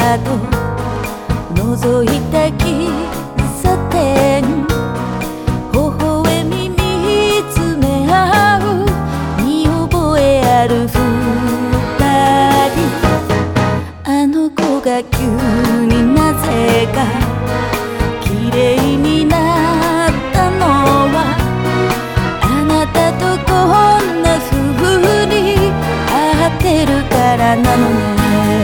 と覗いた喫茶店、微笑み見つめ合う見覚えある二人。あの子が急になぜか綺麗になったのは、あなたとこんな風に会ってるからなのね。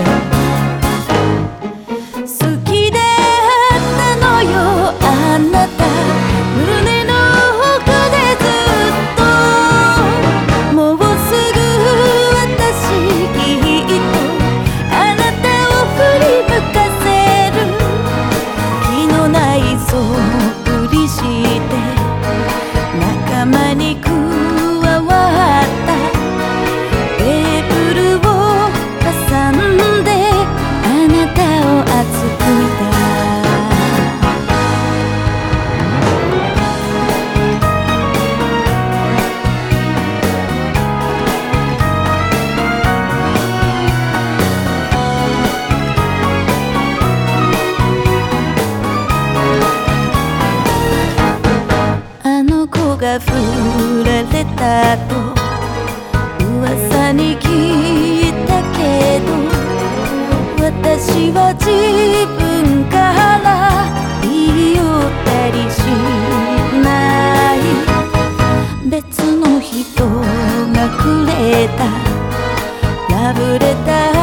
好きだったのよあなた、胸の奥でずっと。もうすぐ私きっとあなたを振り向かせる。気のないそっくりして仲間に加わったテーブルを挟んであなたを熱く見た。あの子が振られたと噂に聞いたけど、私は自分から言い寄ったりしない。別の人がくれたラブレター